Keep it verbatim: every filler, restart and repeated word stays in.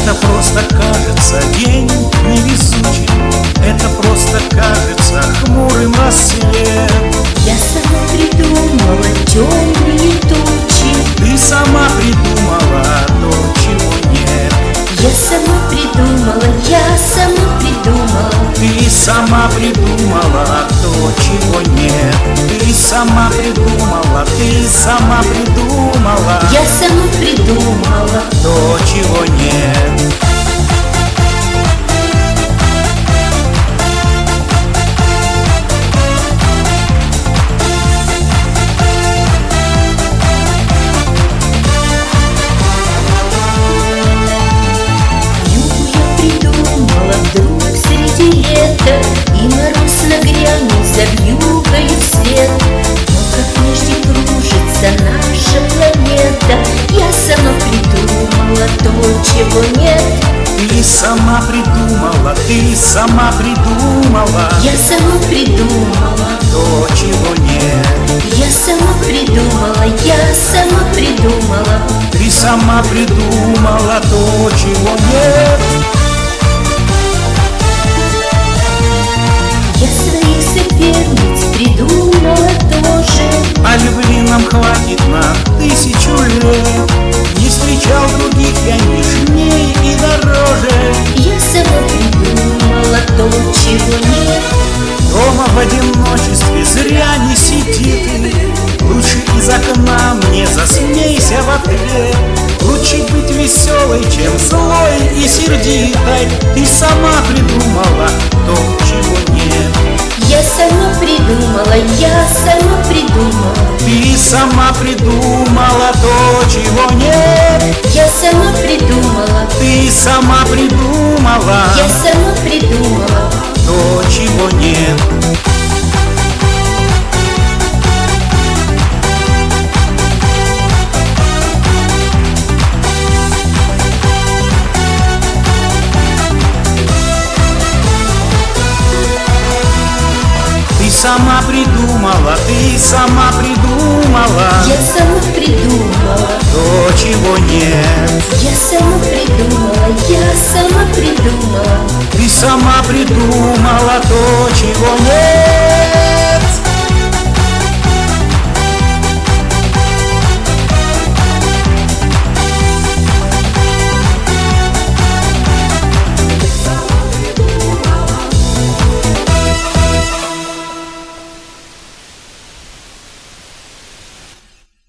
Это просто кажется день невезучий, это просто кажется хмурым рассвет. Я сама придумала темные тучи, Ты сама придумала то, чего нет. я сама придумала, я сама придумала, Ты сама придумала то, чего нет. Ты сама придумала, ты сама придумала я сама придумала. то, чего нет. Вьюгу я придумала вдруг среди лета, и мороз нагрянул за вьюгой вслед. Но как прежде кружится наша планета, я сама придумала то, чего нет. Ты сама придумала, ты сама придумала Я сама придумала, то, чего нет. я сама придумала, я сама придумала. Ты сама придумала то, чего нет. Я своих соперниц придумала тоже. А любви нам хватит на тысячу лет. Не встречал других я нежней и дороже. Я сама придумала то, чего нет. Дома в одиночестве зря не сидит. Лучше из окна мне засмейся в ответ. Лучше быть веселой, чем злой и сердитой. Ты сама придумала то, чего нет. Я сама придумала, я сама придумала. Ты сама придумала то, чего нет. Я сама придумала, Ты сама придумала я сама придумала. то, чего нет. Ты сама придумала, ты сама придумала